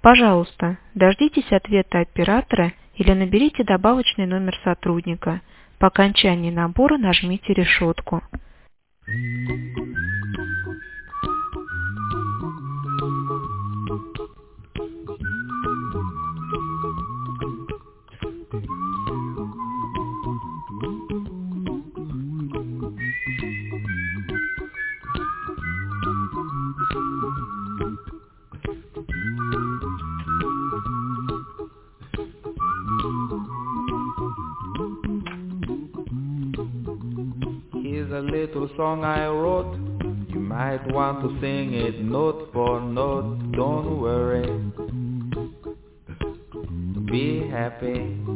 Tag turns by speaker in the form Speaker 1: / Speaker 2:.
Speaker 1: Пожалуйста, дождитесь ответа оператора или наберите добавочный номер сотрудника. По окончании набора нажмите решетку.
Speaker 2: Here's a little song I wrote. You might want to sing it note for note. Don't worry, be happy.